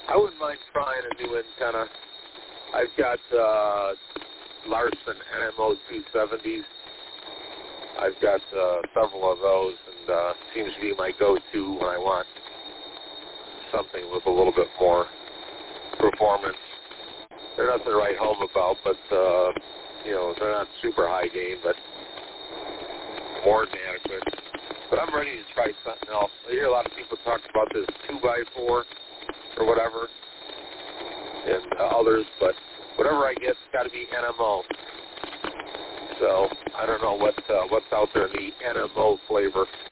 I wouldn't mind trying a new antenna. I've got Larson NMO 270s. I've got several of those, and seems to be my go-to when I want something with a little bit more performance. They're nothing to write home about, but, they're not super high gain, but more than adequate. But I'm ready to try something else. I hear a lot of people talk about this 2x4 or whatever, and others, but whatever I get, it's got to be NMO. So I don't know what's out there in the NMO flavor.